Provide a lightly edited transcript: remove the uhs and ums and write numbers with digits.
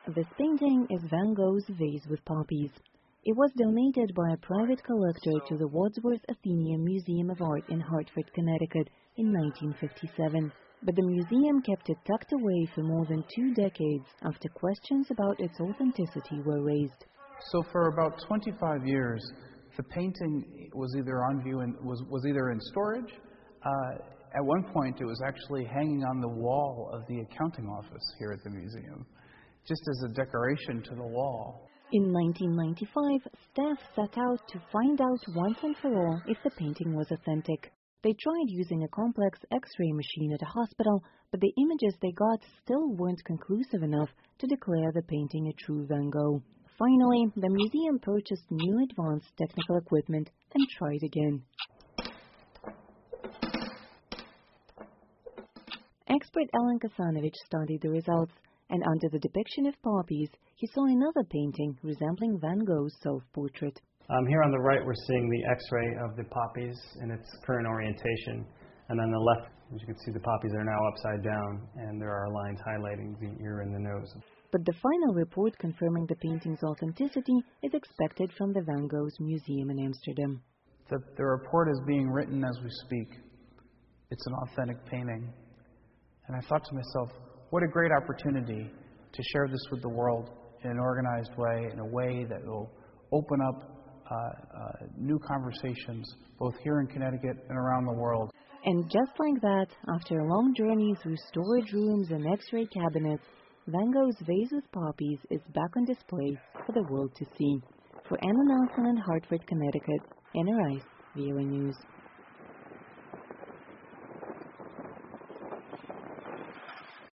This painting is Van Gogh's Vase with Poppies. It was donated by a private collector to the Wadsworth Atheneum Museum of Art in Hartford, Connecticut in 1957. But the museum kept it tucked away for more than 2 decades after questions about its authenticity were raised. So for about 25 years, the painting was either on view and was either in storage. At one point, it was actually hanging on the wall of the accounting office here at the museum, just as a decoration to the wall. In 1995, staff set out to find out once and for all if the painting was authentic. They tried using a complex X-ray machine at a hospital, but the images they got still weren't conclusive enough to declare the painting a true Van Gogh. Finally, the museum purchased new advanced technical equipment and tried again. Expert Alan Kasanovich studied the results, and under the depiction of poppies, he saw another painting resembling Van Gogh's self-portrait. Here on the right, we're seeing the X-ray of the poppies in its current orientation. And on the left, as you can see, the poppies are now upside down, and there are lines highlighting the ear and the nose. But the final report confirming the painting's authenticity is expected from the Van Gogh's museum in Amsterdam. The report is being written as we speak. It's an authentic painting. And I thought to myself, what a great opportunity to share this with the world in an organized way, in a way that will open up new conversations, both here in Connecticut and around the world. And just like that, after a long journey through storage rooms and X-ray cabinets, Van Gogh's Vase with Poppies is back on display for the world to see. For Anna Nelson in Hartford, Connecticut, Anna Rice, VOA News.